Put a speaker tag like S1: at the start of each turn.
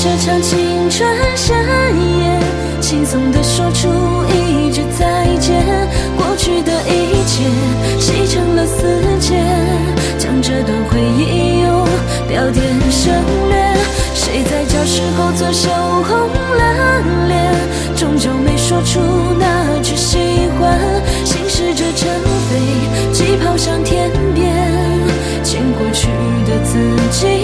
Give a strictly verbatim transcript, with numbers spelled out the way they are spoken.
S1: 这场青春盛宴，轻松地说出一句再见。过去的一切洗成了死结，将这段回忆用标点省略。谁在教室后座羞红了脸，终究没说出那句喜欢。心试着尘飞，气泡向天边，牵过去的自己